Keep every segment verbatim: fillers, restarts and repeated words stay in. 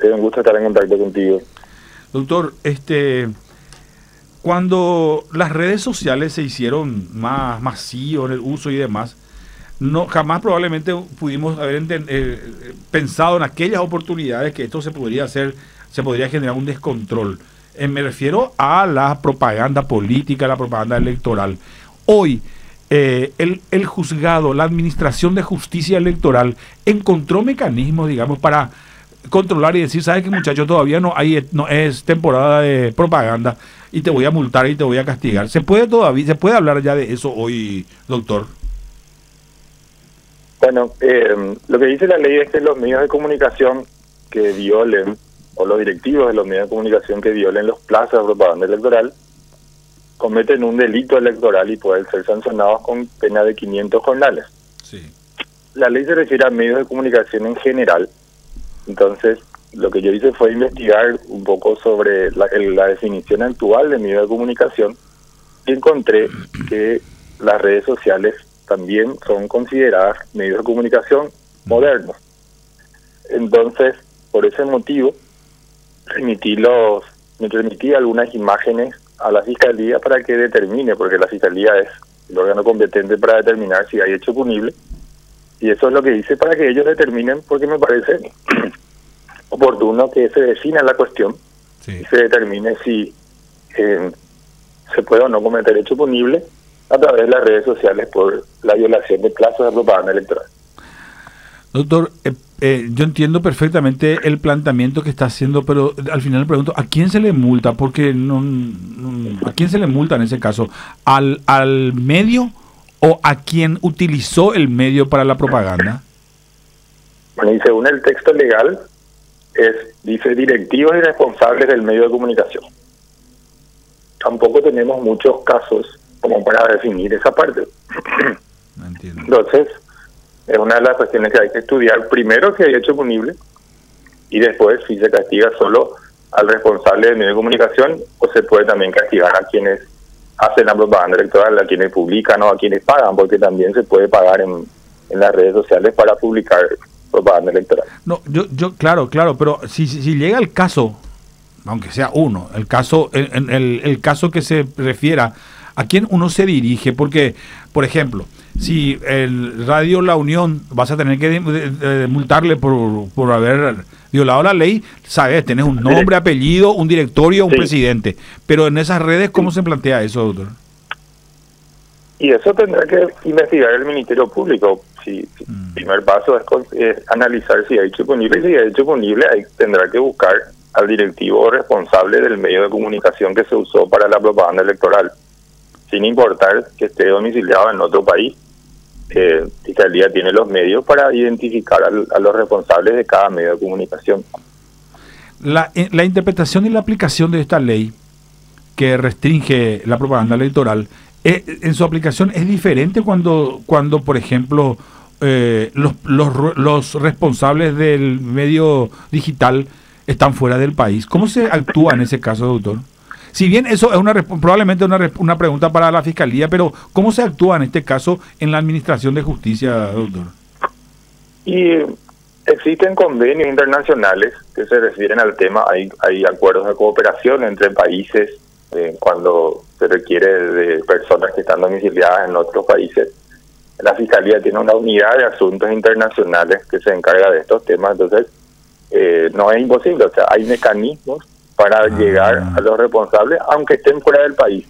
usted, un gusto estar en contacto contigo. Doctor, este, cuando las redes sociales se hicieron más masivos en el uso y demás, no jamás probablemente pudimos haber enten, eh, pensado en aquellas oportunidades que esto se podría hacer, se podría generar un descontrol. Eh, me refiero a la propaganda política, la propaganda electoral. Hoy, eh, el, el juzgado, la Administración de Justicia Electoral, encontró mecanismos, digamos, para controlar y decir, ¿sabes qué, muchacho? Todavía no hay, no es temporada de propaganda y te voy a multar y te voy a castigar. ¿Se puede todavía, se puede hablar ya de eso hoy, doctor? Bueno, eh, lo que dice la ley es que los medios de comunicación que violen, o los directivos de los medios de comunicación que violen los plazos de propaganda electoral, cometen un delito electoral y pueden ser sancionados con pena de quinientos jornales. Sí. La ley se refiere a medios de comunicación en general. Entonces, lo que yo hice fue investigar un poco sobre la, el, la definición actual de medio de comunicación y encontré que las redes sociales también son consideradas medios de comunicación modernos. Entonces, por ese motivo, remití los, me remití algunas imágenes a la Fiscalía para que determine, porque la Fiscalía es el órgano competente para determinar si hay hecho punible, y eso es lo que hice para que ellos determinen, porque me parece oportuno que se defina la cuestión, sí, y se determine si eh, se puede o no cometer hecho punible a través de las redes sociales por la violación de plazos de propaganda electoral. Doctor, eh, eh, yo entiendo perfectamente el planteamiento que está haciendo, pero al final le pregunto, ¿a quién se le multa? Porque no, no, ¿a quién se le multa en ese caso? ¿Al, al medio o a quien utilizó el medio para la propaganda? Bueno, y según el texto legal, es dice directivos y responsables del medio de comunicación. Tampoco tenemos muchos casos como para definir esa parte. No entiendo. Entonces, es una de las cuestiones que hay que estudiar. Primero, que hay hecho punible, y después si se castiga solo al responsable del medio de comunicación, o se puede también castigar a quienes hacen la propaganda electoral, a quienes publican o a quienes pagan, porque también se puede pagar en, en las redes sociales para publicar propaganda electoral. No, yo, yo, claro, claro, pero si, si, si llega el caso, aunque sea uno, el caso, el, el, el caso que se refiera a quién uno se dirige, porque, por ejemplo, si el Radio La Unión vas a tener que de, de, de multarle por, por haber violado la ley, sabes, tenés un nombre, apellido, un directorio, un sí. presidente, pero en esas redes, ¿cómo sí. se plantea eso, doctor? Y eso tendrá que investigar el Ministerio Público. Si, si mm. El primer paso es, es analizar si hay hecho punible, y si hay hecho punible, ahí tendrá que buscar al directivo responsable del medio de comunicación que se usó para la propaganda electoral, sin importar que esté domiciliado en otro país. Eh, Fiscalía tiene los medios para identificar al, a los responsables de cada medio de comunicación. La, la interpretación y la aplicación de esta ley que restringe la propaganda electoral, eh, en su aplicación es diferente cuando, cuando por ejemplo, eh, los, los, los responsables del medio digital están fuera del país. ¿Cómo se actúa en ese caso, doctor? Si bien eso es una probablemente una, una pregunta para la Fiscalía, pero ¿cómo se actúa en este caso en la Administración de Justicia, doctor? Y existen convenios internacionales que se refieren al tema. Hay, hay acuerdos de cooperación entre países eh, cuando se requiere de personas que están domiciliadas en otros países. La Fiscalía tiene una unidad de asuntos internacionales que se encarga de estos temas, entonces eh, no es imposible, o sea, hay mecanismos para ah, llegar a los responsables, aunque estén fuera del país.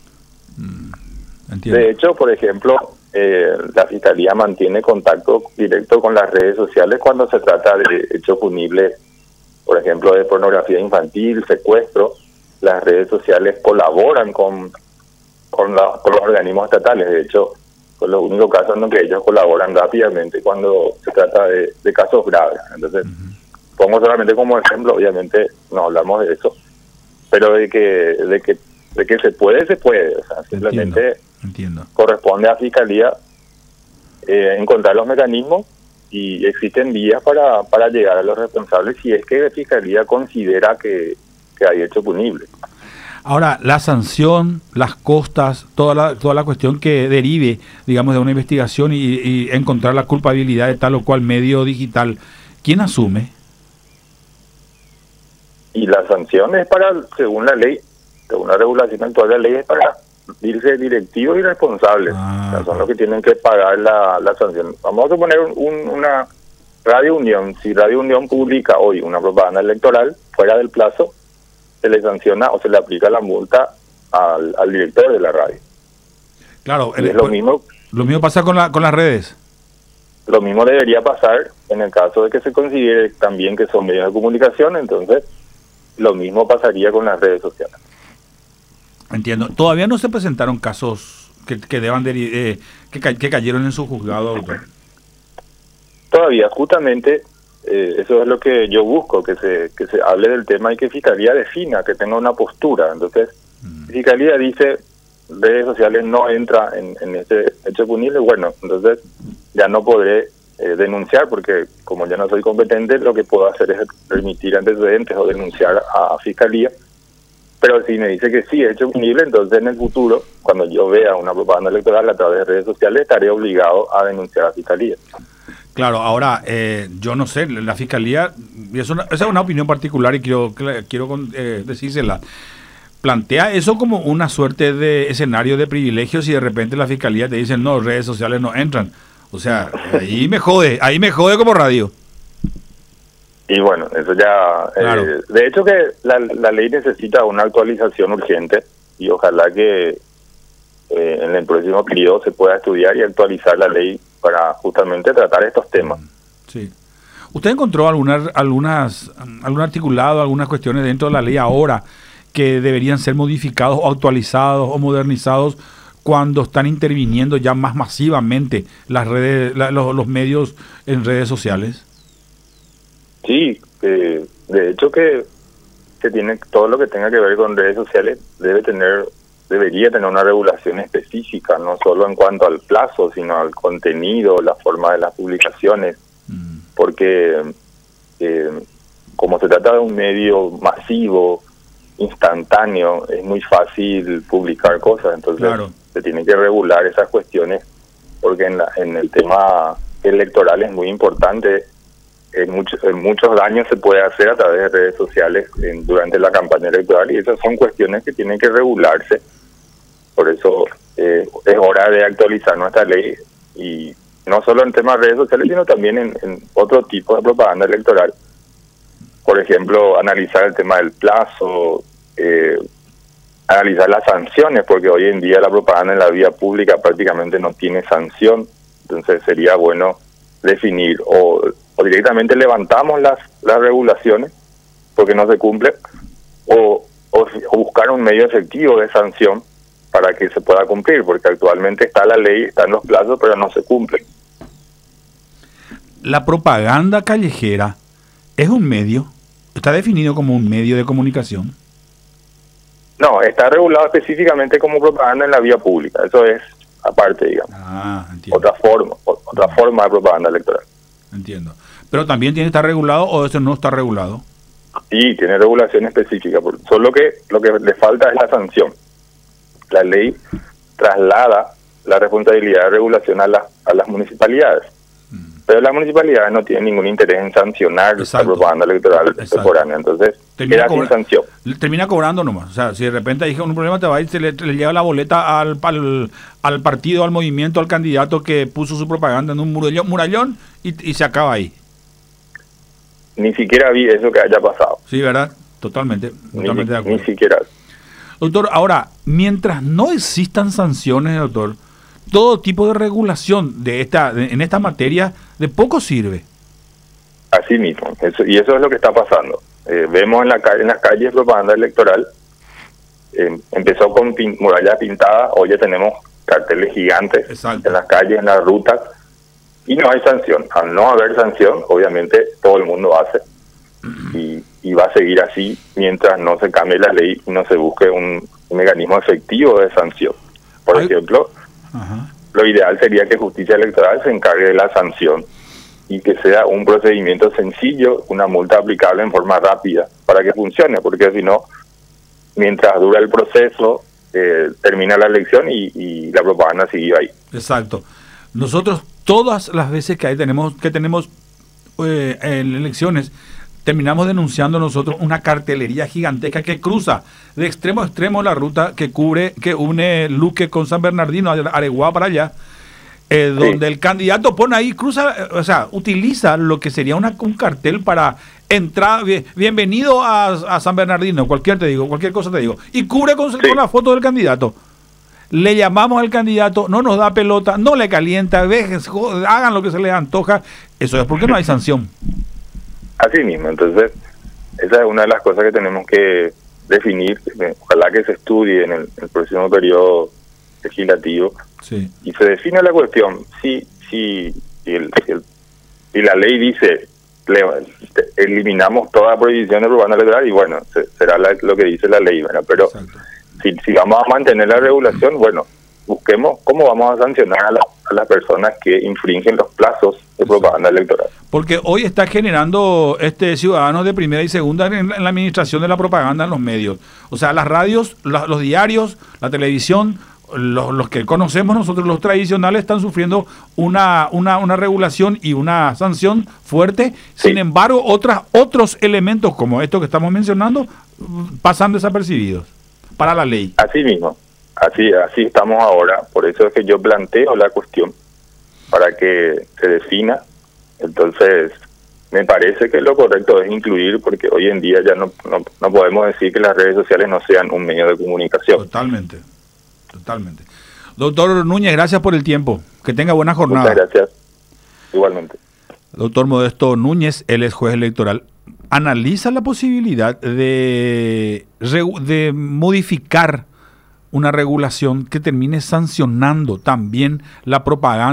Entiendo. De hecho, por ejemplo, eh, la Fiscalía mantiene contacto directo con las redes sociales cuando se trata de hechos punibles, por ejemplo, de pornografía infantil, secuestro. Las redes sociales colaboran con, con, la, con los organismos estatales. De hecho, son los únicos casos en los que ellos colaboran rápidamente cuando se trata de, de casos graves. Entonces, uh-huh. pongo solamente como ejemplo, obviamente no hablamos de eso, pero de que de que de que se puede, se puede. O sea, simplemente entiendo, entiendo. corresponde a Fiscalía eh, encontrar los mecanismos, y existen vías para, para llegar a los responsables si es que la Fiscalía considera que, que hay hecho punible. Ahora, la sanción, las costas, toda la toda la cuestión que derive, digamos, de una investigación y, y encontrar la culpabilidad de tal o cual medio digital, ¿quién asume? y la sanción es para, según la ley, según la regulación actual de la ley, es para irse directivos y responsables. Ah, O sea, son los que tienen que pagar la, la sanción. Vamos a poner un, un- una Radio Unión. Si Radio Unión publica hoy una propaganda electoral fuera del plazo, se le sanciona o se le aplica la multa al, al director de la radio. claro, Y el- es lo mismo, lo mismo pasa con, la, con las redes. lo mismo debería pasar en el caso de que se considere también que son medios de comunicación, entonces lo mismo pasaría con las redes sociales. Entiendo. Todavía no se presentaron casos que, que deban de, eh, que, ca- que cayeron en su juzgado, doctor. Todavía, justamente, eh, eso es lo que yo busco, que se que se hable del tema y que Fiscalía defina, que tenga una postura. Entonces, Mm. Fiscalía dice, redes sociales no entra en, en este hecho punible, bueno, entonces ya no podré eh, denunciar, porque como yo no soy competente, lo que puedo hacer es remitir antecedentes o denunciar a, a Fiscalía. Pero si me dice que sí, es hecho punible, entonces en el futuro, cuando yo vea una propaganda electoral a través de redes sociales, estaré obligado a denunciar a Fiscalía. Claro, ahora, eh, yo no sé, la Fiscalía, y es una- esa es una opinión particular y quiero, quiero con- eh, decírsela, plantea eso como una suerte de escenario de privilegios y de repente la Fiscalía te dice, no, redes sociales no entran. O sea, ahí me jode, ahí me jode como radio. Y bueno, eso ya... eh, Claro. de hecho que la, la ley necesita una actualización urgente y ojalá que eh, en el próximo periodo se pueda estudiar y actualizar la ley para justamente tratar estos temas. Sí. ¿Usted encontró algunas, algunas, algún articulado, algunas cuestiones dentro de la ley ahora que deberían ser modificados o actualizados o modernizados cuando están interviniendo ya más masivamente las redes, la- los, los medios en redes sociales? Sí, eh, de hecho que, que tiene todo lo que tenga que ver con redes sociales debe tener, debería tener una regulación específica, no solo en cuanto al plazo, sino al contenido, la forma de las publicaciones, Mm. porque eh, como se trata de un medio masivo, instantáneo, es muy fácil publicar cosas, entonces Claro. se tienen que regular esas cuestiones, porque en, la, en el tema electoral es muy importante. En, mucho, en muchos daños se puede hacer a través de redes sociales en- durante la campaña electoral, y esas son cuestiones que tienen que regularse. Por eso eh, es hora de actualizar nuestra ley, y no solo en temas de redes sociales, sino también en, en otro tipo de propaganda electoral. Por ejemplo, analizar el tema del plazo, eh, analizar las sanciones, porque hoy en día la propaganda en la vía pública prácticamente no tiene sanción. Entonces sería bueno definir o, o directamente levantamos las, las regulaciones porque no se cumplen, o, o, o buscar un medio efectivo de sanción para que se pueda cumplir, porque actualmente está la ley, están los plazos, pero no se cumplen. La propaganda callejera es un medio, está definido como un medio de comunicación. No, está regulado específicamente como propaganda en la vía pública, eso es aparte, digamos, Ah, entiendo. otra forma, o- otra forma de propaganda electoral. Entiendo. Pero también tiene que estar regulado o eso no está regulado. Sí, tiene regulación específica, por- solo que lo que le falta es la sanción. La ley traslada la responsabilidad de regulación a, la- a las municipalidades, pero las municipalidades no tienen ningún interés en sancionar Exacto. la propaganda electoral Exacto. extemporánea, entonces Termina queda sin cobra- sanción. Termina cobrando nomás. O sea, si de repente hay un problema, te va a ir, se le, le lleva la boleta al, al, al partido, al movimiento, al candidato que puso su propaganda en un murallón, murallón y, y se acaba ahí. Ni siquiera vi eso que haya pasado, Sí, ¿verdad? Totalmente. ni, Totalmente de ni acuerdo. siquiera. Doctor, ahora, mientras no existan sanciones, doctor, todo tipo de regulación de esta de- en esta materia de poco sirve. Así mismo, eso, y eso es lo que está pasando. Eh, vemos en la calle, en las calles propaganda electoral, eh, empezó con pin- murallas pintadas, hoy ya tenemos carteles gigantes Exacto. en las calles, en las rutas, y no hay sanción. Al no haber sanción, obviamente todo el mundo hace, y, y va a seguir así mientras no se cambie la ley y no se busque un, un mecanismo efectivo de sanción. Por Ay. ejemplo, Ajá. lo ideal sería que Justicia Electoral se encargue de la sanción y que sea un procedimiento sencillo, una multa aplicable en forma rápida para que funcione, porque si no, mientras dura el proceso, eh, termina la elección y, y la propaganda sigue ahí. Exacto. Nosotros todas las veces que hay tenemos que tenemos eh, en elecciones terminamos denunciando nosotros una cartelería gigantesca que cruza de extremo a extremo la ruta que cubre, que une Luque con San Bernardino, Areguá para allá, eh, donde sí. el candidato pone ahí, cruza, o sea, utiliza lo que sería una, un cartel para entrar, bien, bienvenido a, a San Bernardino, cualquier te digo, cualquier cosa te digo, y cubre con, sí. con la foto del candidato. Le llamamos al candidato, no nos da pelota, no le calienta, dejen, hagan lo que se les antoja. Eso es porque no hay sanción. Así mismo, entonces, esa es una de las cosas que tenemos que definir. Ojalá que se estudie en el, el próximo periodo legislativo sí. y se define la cuestión. Si, si, si, el, si, el, si la ley dice, le, eliminamos toda prohibición de propaganda electoral, y bueno, se, será la, lo que dice la ley, ¿verdad? Pero si, si vamos a mantener la regulación, bueno, busquemos cómo vamos a sancionar a, la, a las personas que infringen los plazos de propaganda electoral. Porque hoy está generando este ciudadanos de primera y segunda en, en la administración de la propaganda en los medios. O sea, las radios, la, los diarios, la televisión, los, los que conocemos nosotros, los tradicionales, están sufriendo una, una, una regulación y una sanción fuerte. Sí. Sin embargo, otras, otros elementos como estos que estamos mencionando pasan desapercibidos para la ley. Así mismo. Así, así estamos ahora, por eso es que yo planteo la cuestión para que se defina. Entonces, me parece que lo correcto es incluir, porque hoy en día ya no, no, no podemos decir que las redes sociales no sean un medio de comunicación. Totalmente, totalmente. Doctor Núñez, gracias por el tiempo. Que tenga buena jornada. Muchas gracias. Igualmente. Doctor Modesto Núñez, él es juez electoral. Analiza la posibilidad de, de modificar una regulación que termine sancionando también la propaganda.